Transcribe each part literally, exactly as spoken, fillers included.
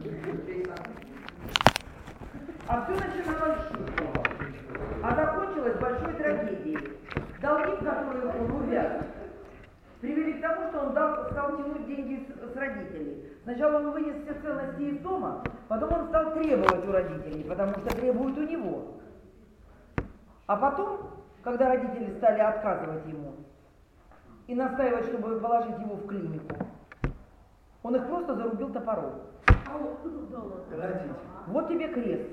А все начиналось шутку, а закончилось большой трагедией. Долги, в которые он увяз, привели к тому, что он дал, стал тянуть деньги с, с родителей. Сначала он вынес все ценности из дома, потом он стал требовать у родителей, потому что требуют у него. А потом, когда родители стали отказывать ему и настаивать, чтобы положить его в клинику, он их просто зарубил топором. Вот тебе крест.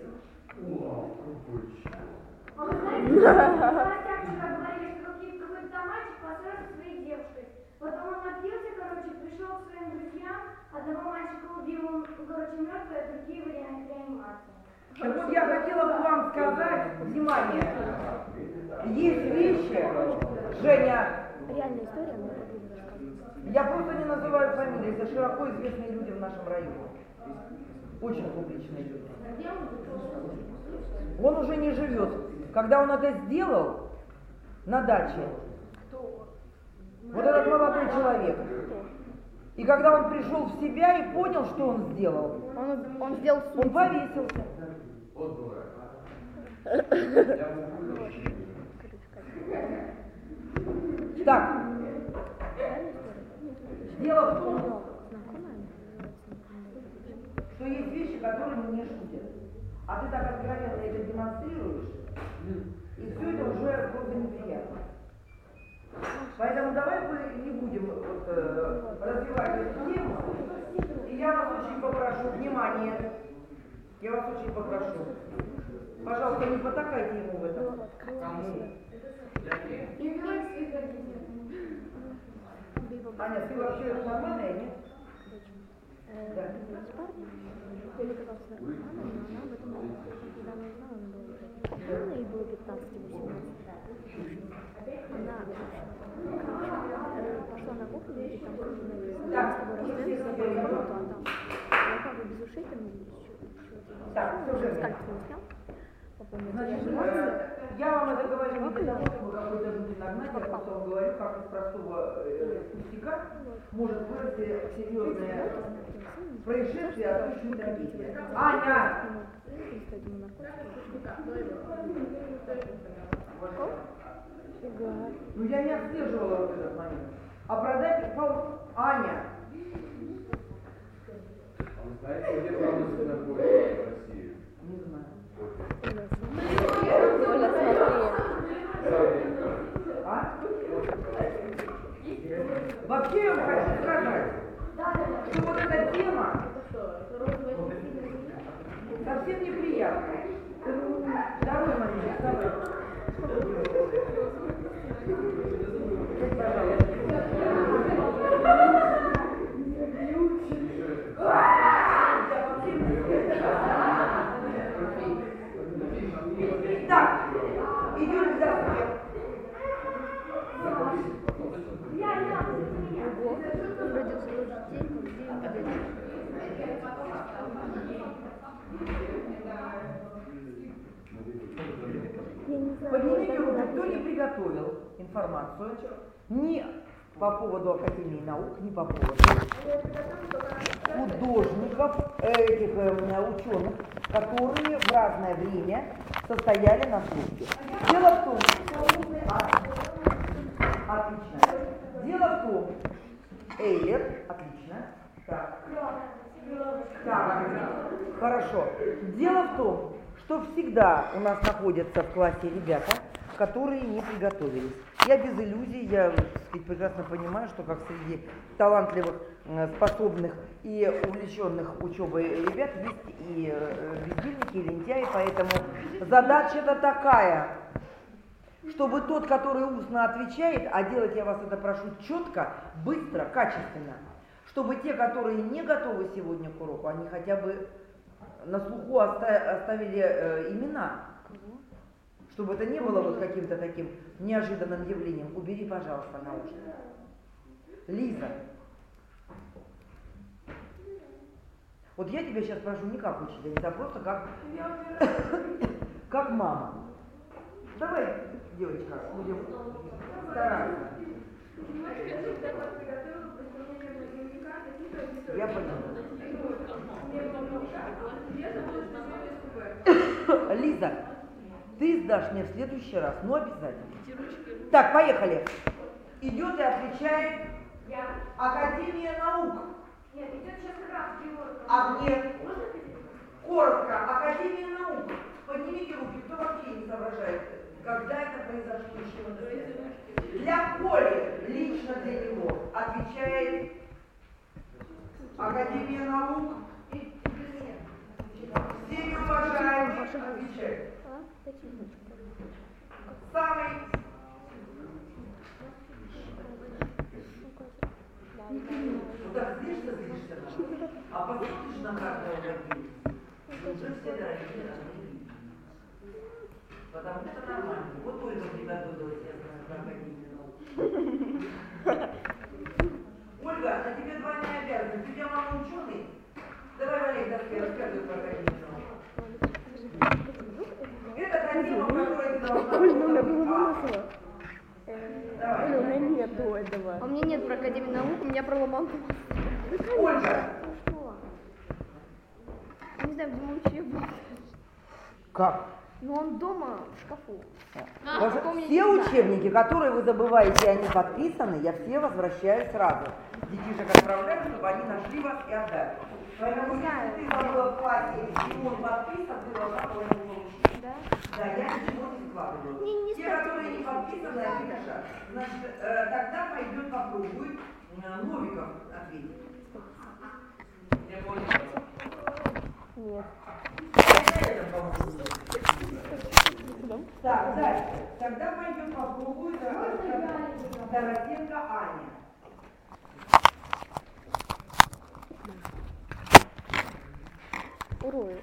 А вы знаете, вчера говорили, что какой-то там мальчик поссорился со своей девушкой. Потом он напился, короче, пришел к своим друзьям, одного мальчика убил, он, короче, мертвый, а другие в реанимации. Так вот я хотела бы вам сказать, внимание, есть вещи, Женя, реальная история, но я буду рассказывать. я просто не называю фамилии, это широко известные люди в нашем районе, очень публичные люди. Он уже не живет. Когда он это сделал на даче, вот этот молодой человек, и когда он пришел в себя и понял, что он сделал, Он, он сделал суд. он повесился. Так, дело в том, что есть вещи, которые не шутят. А ты так откровенно это демонстрируешь, и все это уже просто неприятно. Поэтому давай мы не будем вот, э, развивать эту тему. И я вас очень попрошу, внимание, я вас очень попрошу, пожалуйста, не потакайте ему в этом. Аня, ты вообще нормальная, нет? Да. Я оказался нормально, но она об этом не когда она узнала, она была уже ей было пятнадцать-восемнадцать. Она, короче, пошла на кухню, и там тоже написано, мы с тобой расстаемся, я была в комнату, а там я как бы без ушей, там еще скальп не снял. Значит, э, я вам это говорю не для того, чтобы какой-то люди нагнать, я просто вам говорю, как из простого э, пустяка может вырасти серьезное происшествие, а то еще трагедия. Аня! Ну я не отслеживала вот этот момент. А продать пол... Аня! А вы знаете, где продукты находятся в России? Не знаю. Оля, смотри. А? Вообще я вам хочу сказать, что вот эта тема совсем неприятная. Второй момент, второй. Так, идем дальше. Поднимите руку, кто не приготовил информацию ни по поводу Академии наук, ни по поводу художников, этих э, ученых, которые в разное время состояли на службе. Дело в том, а, отлично. Дело в том, Эйлер, отлично. Так. Так, хорошо. Дело в том, что всегда у нас находятся в классе ребята, которые не приготовились. Я без иллюзий, я, так сказать, прекрасно понимаю, что как среди талантливых, способных и увлеченных учебой ребят есть и бездельники, и лентяи, поэтому задача-то такая, чтобы тот, который устно отвечает, а делать я вас это прошу четко, быстро, качественно, чтобы те, которые не готовы сегодня к уроку, они хотя бы на слуху оставили э, имена, чтобы это не было вот каким-то таким неожиданным явлением. Убери, пожалуйста, наушники. Лиза, вот я тебя сейчас прошу не как учительница, а просто как, как мама. Давай, девочка, будем стараться. Я поняла. Лиза, ты сдашь мне в следующий раз, ну обязательно. Так, поехали. Идет и отвечает Я. Академия наук. Нет, идет сейчас как раз Георг. А нет, Можно ответить? коротко, Академия наук. Поднимите руки, кто вообще не соображает, когда это произошло, еще надо сказать. Для Коли, лично для него, отвечает Академия наук. Всеми уважаемые, отвечает. Самый ну так злишься, злишься, а посмотришь на каждого враги, уже все дорогие родные. Потому что нормально. Вот Ольга приготовилась, я знаю, про Академию наук. Ольга, на тебе двойная обязанность. У тебя мама ученый? Давай, Валерий, доске, рассказывай про Академию наук. Это та тема, в которой ты должна была. Оля, у меня нету этого. А у меня нет про Академию наук, у меня про Ломоносова. Ольга! Что? Я не знаю, где мой учебник. Как? Ну он дома в шкафу. Даже помните, все да. учебники, которые вы забываете, они подписаны, я все возвращаю сразу. Детишек отправляю, чтобы они нашли вас и отдали. Поэтому, если ты забыла в классе, и он подписан, ты должна была его получить. Да? Да, я ничего не складываю. Не, не Те, складывай. которые не подписаны, они решат. Значит, э, тогда пойдет попробует э, Новиков ответить. Нет. Так, дальше. Тогда пойдем попробуем Доротенко Аня. Урою.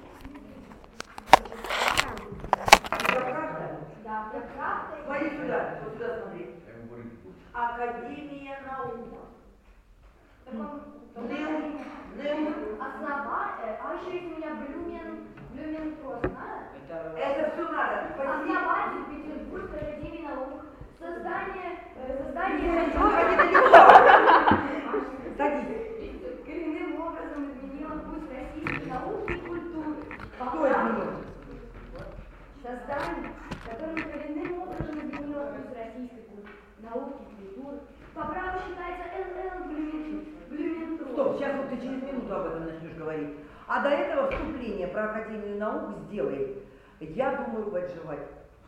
Это правда? Да, это правда. Смотри сюда, вот сюда смотри. Академия наук. Нем, нем. Основатель, а еще есть у меня Блюмен, Блюмен просто, надо? Это все надо. Спасибо. Основатель Петербургской академии наук, создание, э, создание Садись. коренным образом изменило путь российской науки и культуры. Кто изменил? Создание, которым коренным образом изменило путь российской культуры, науки и культуры. По праву считается Эл Эл Блюментру. Стоп, сейчас вот ты через минуту об этом начнешь говорить. А до этого вступление про Академию наук сделай. Я думаю, подживать.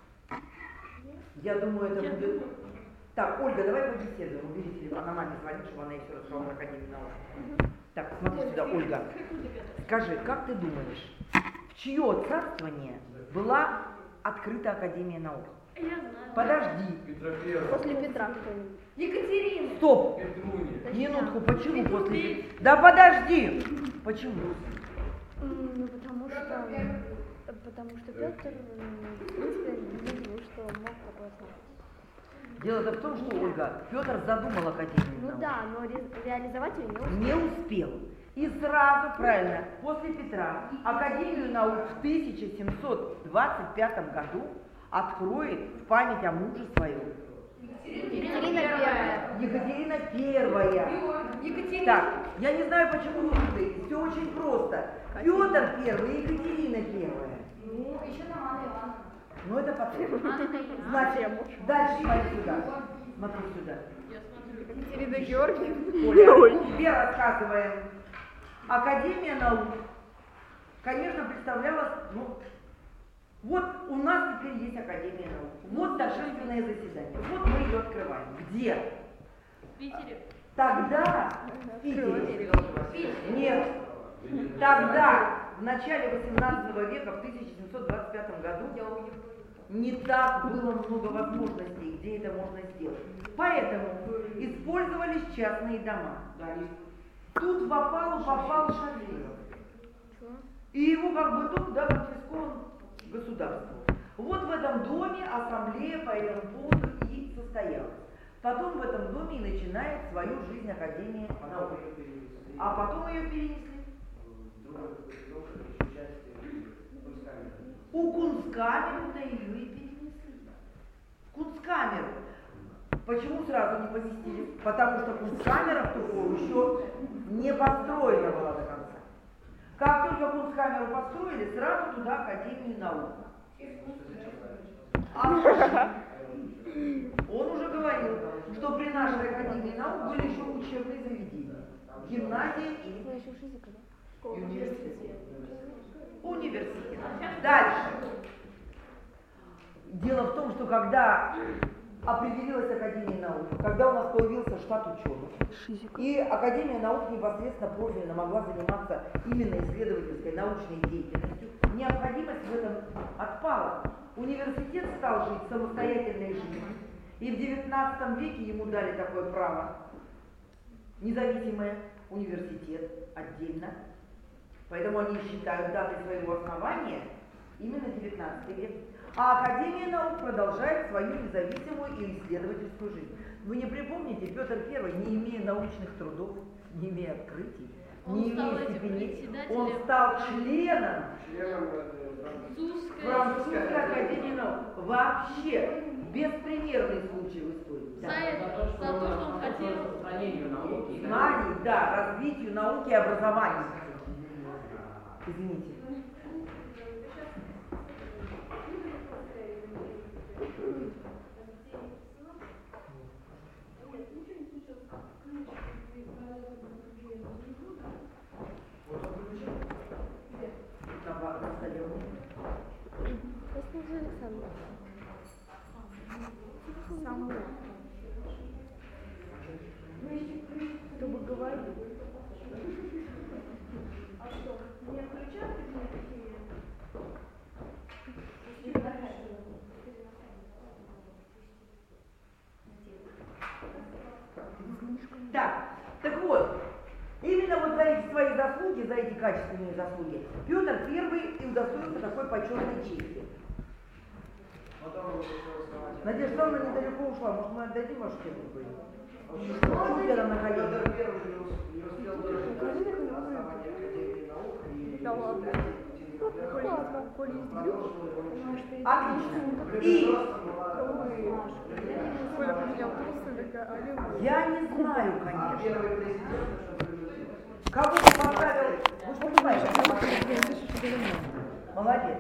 Я думаю, это будет... Так, Ольга, давай побеседуем. Убери телефон, на маме звонит, чтобы она ей все рассказала про Академию наук. Так, смотри сюда, Ольга. Скажи, как ты думаешь, в чье царствование была открыта Академия наук? Я знаю. Подожди. Петра Первого. После Петра. Екатерина. Стоп. Петруни. Минутку, почему после... Да подожди. Почему? М, Ну, потому что... Потому что Петр, м, в принципе, не думал, что мог такое основать. Дело-то в том, что, Ольга, Петр задумал Академию Ну наук. да, но ре- реализовать ее не успел. Не успел. И сразу, правильно, после Петра Академию наук в тысяча семьсот двадцать пятом году откроет в память о муже своем Екатерина Первая. Екатерина Первая. Екатерина. Так, я не знаю, почему вы путаете. Все очень просто. Петр Первый и Екатерина Первая. Ну, еще там Анна Ивановна. Ну это потом. Значит, дальше смотри сюда. Смотри сюда. Екатерина Георгиевна. Оля, тебе рассказываем. Академия наук, конечно, представлялась, ну, вот у нас теперь есть Академия наук. Вот торжественное заседание. Вот мы ее открываем. Где? В Питере. Тогда в Питере. Нет. Тогда, в начале восемнадцатого века, в тысяча семьсот двадцать пятом году, не так было много возможностей, где это можно сделать. Поэтому использовались частные дома. Тут в опалу попал Шафиров. И его как бы дом, да, конфискован государству. Вот в этом доме ассамблея по этому поводу и состоялась. Потом в этом доме и начинает свою жизнь Академия наук. А потом ее перенесли. У Кунсткамеру-то ее и перенесли. Кунсткамеру. Почему сразу не посетили? Потому что Кунсткамера в ту пору еще не построена была до конца. Как как Кунсткамеру построили, сразу туда Академию наук. А он уже говорил, что при нашей Академии наук были еще учебные заведения. Гимназия и университет. Университет. Дальше. Дело в том, что когда определилась Академия наук, когда у нас появился штат ученых, и Академия наук непосредственно профильно могла заниматься именно исследовательской научной деятельностью, необходимость в этом отпала. Университет стал жить самостоятельной жизнью, и в девятнадцатом веке ему дали такое право. Независимый университет отдельно, поэтому они считают датой своего основания именно девятнадцатый век. А Академия наук продолжает свою независимую и исследовательскую жизнь. Вы не припомните, Петр Первый, не имея научных трудов, не имея открытий, Он не стал имея этим степеней, председателем. он стал членом Членом Французская Французской Академии наук. Вообще беспримерный случай в истории. За Да. это, за то, что он хотел. Распространению науки. и Знаний, да, развитию науки и образования. Извините. На- на столе у меня. Послушай, Александр. Самый чтобы говорить. А что, не включают мне такие? Так, так вот, именно вот за эти свои заслуги, за эти качественные заслуги, Петр Первый и удостоился такой почетной чести. Надежда Ивановна недалеко ушла, может мы отдадим вашу технику? Чуть я там на колени. Петр Первый не ус- не успел дожить до основания Академии наук и Да ладно. Ладно, Коля продолжил его учение. Отлично. И Коля потерял просто такая аллилуйя. я не знаю, А конечно, первый президент, что прилетел. кого ты поставил, вы что понимаете? Молодец.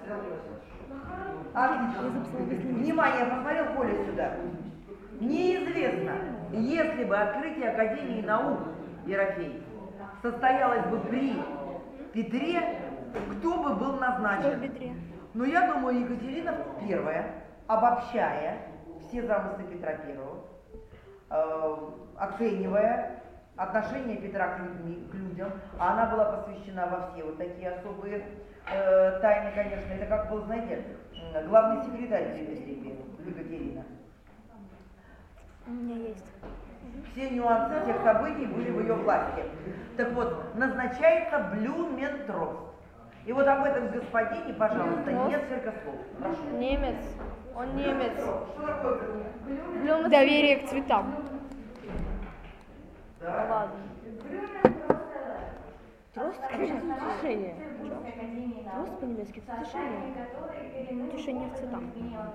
Отлично. Внимание, посмотрел Коля сюда. Неизвестно, если бы открытие Академии наук, Ерофей, состоялось бы при Петре, кто бы был назначен? Ну, я думаю, Екатерина Первая, обобщая все замыслы Петра Первого, э, оценивая отношение Петра к, людьми, к людям, а она была посвящена во все вот такие особые э, тайны, конечно. Это как был, знаете, м, главный секретарь при Петре Первом, Екатерина. У меня есть. Все нюансы всех событий были в ее власти. Так вот, назначается Блюментрост. И вот об этом господине, пожалуйста, Блюментрост? несколько слов. Прошу. Немец. Он немец. Что такое Блюментрост? Доверие к цветам. Да. Ладно. Трост, конечно, утешение. Трост по-немецки это утешение. Утешение в цветах.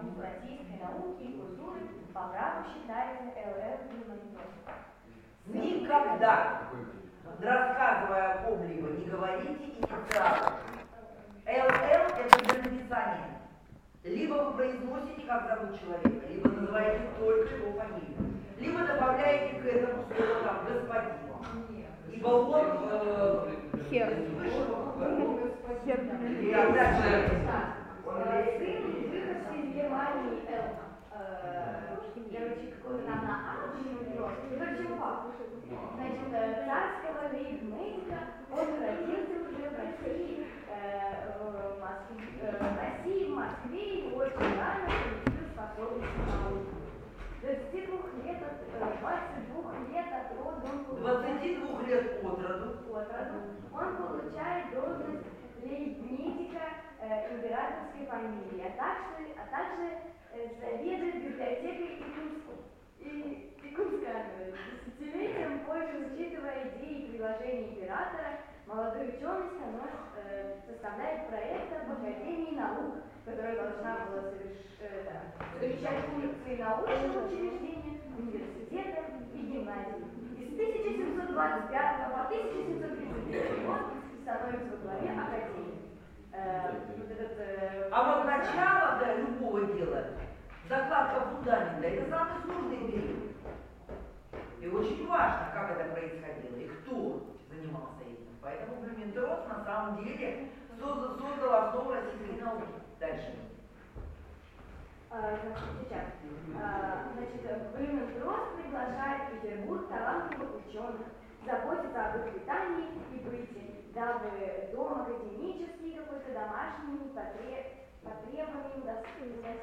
Никогда, рассказывая о ком-либо, не говорите инициалы. эл эл это для написания. Либо вы произносите, как зовут человека, либо называете только его фамилию. Либо добавляете к этому слово там господин. Ибо он э, Хер. Хер. Да, дальше. Сын, выходцы из Германии, Эл, короче, какой-то там на А, короче, папа. Значит, царского лейб-медика, он родился уже в России, в Москве, в России, в Москве, и очень рано получил способности науки. двадцати двух лет от двадцати двух лет от рода он получает, двадцати двух лет от роду. от роду, он получает должность лейб-медика э, императорской фамилии, а также, а также э, заведует библиотекой Икунской. И Икунская, десятилетием позже, учитывая идеи и предложения императора, молодой ученый становится, э, составляет проект об Академии наук, которая должна была соверш- э, да, совмещать функции научного учреждения, университета и гимназии. И с тысяча семьсот двадцать пятого по тысяча семьсот тридцать третий год становится во главе закладка фундамента – это самый сложный период. И очень важно, как это происходило и кто занимался этим. Поэтому Блюментрос на самом деле создал, создал основу российской науки. Дальше. А, значит, сейчас. А, значит, Блюментрос приглашает в Петербург талантливых ученых, заботится об их питании и быте, дабы дом академический какой-то домашними потреб... потребами удостаивался.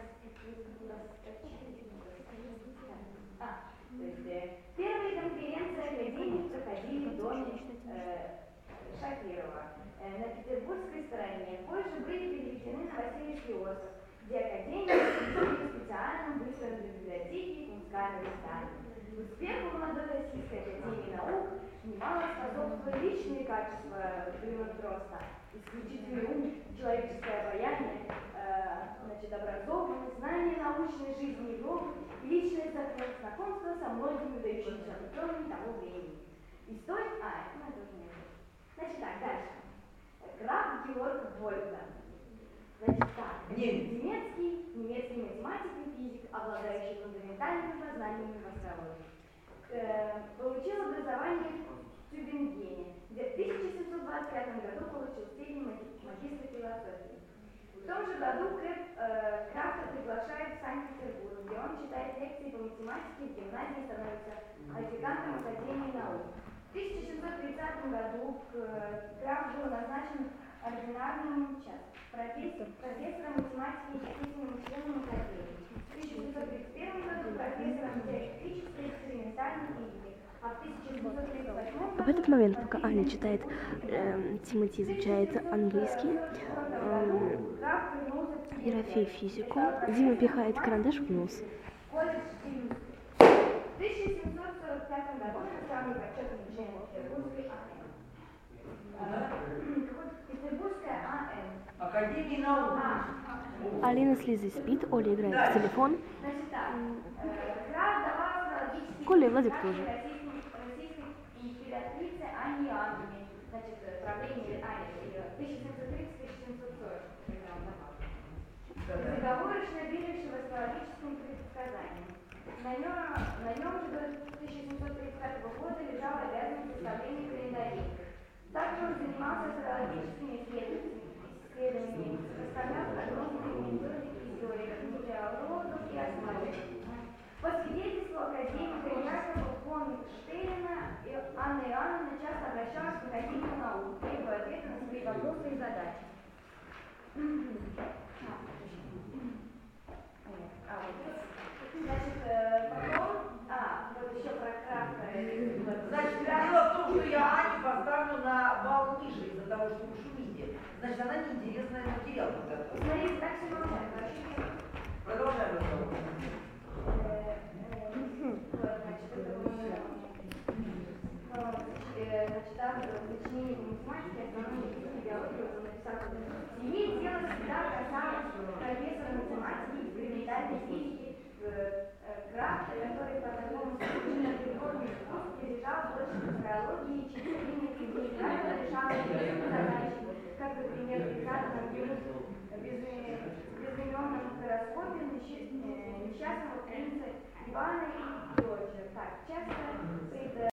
А, то есть э, первые конференции академии проходили в доме э, Шакирова э, на петербургской стороне. Позже были переведены на Васильевский остров, где академия в специальном быстром для библиотеки и кунсткамере здании. Успеху молодой Российской академии наук немало способствовали личные качества Блюментроса, исключительный ум, человеческое обаяние, э, значит, образованность, знание научной жизни Европы и личное знакомство со многими выдающимися учеными того времени. История... А, это мы тоже не знаем. Значит так, дальше. Граф Георг Вольфганг. Значит так, немецкий, немецкий математик и физик, обладающий фундаментальными познаниями в астрологии. Э, получил образование в Тюбингене, где в тысяча семьсот двадцать пятом году получил степень магистра философии. В том же году Кэп, э, Крафта приглашает в Санкт-Петербург, где он читает лекции по математике, в гимназии становится адъютантом Академии наук. В тысяча семьсот тридцатом году Крафт был назначен ординарным профессор, профессором математики и действительным членом Академии. В тысяча семьсот тридцать первом году профессором теоретической и экспериментальной физики. А в тысяча семьсот тридцать восьмом году... В этот момент, пока Аня читает, э, Тимати изучает английский, э, Ерофей физику, Дима пихает карандаш в нос. В тысяча семьсот сорок пятом году национальный почетный член Петербургской АЭН. Петербургская АЭН. Академии наук. Алина с Лизой спит, Оля играет в телефон. Значит так, Крафт давал астрологические Коля и Владик тоже. российской императрице Анне Иоанновне, значит, правление Ани, тысяча семьсот тридцать — тысяча семьсот сорок. Безоговорочно веривший в астрологическим предсказаниям. На нем, на нем же до тысяча семьсот тридцать пятого года лежала обязанность составления календарей. Также он занимался астрологическими исследованиями, исследованиями составлял прогнозные методики историков, метеорологов и астрологов. По свидетельству академика Якова фон Штейна, Анна Иоанновна часто обращалась к Академию наук, требуя ответа на свои вопросы и задачи. А, вот. Значит, потом, а, вот еще про Крафта. Значит, дело в том, что я Аню поставлю на балл ниже из-за того, что вы шумите. Значит, она неинтересный материал подготовила. Смотрите, так все молчат, вообще нет. Продолжаем разговор. Значит, автор сочинений по математике, основной физики, биологии, он написал: «Имеет дело всегда касалось профессора математики и экспериментальной физики Крафта, который по такому сочинению природных искусств пережал больше астрологии, чем длинных людей. Крафта решал такие задачи, как, например, при заданном ему безыменном гороскопе несчастного принца Ивана и дочери. Так, часто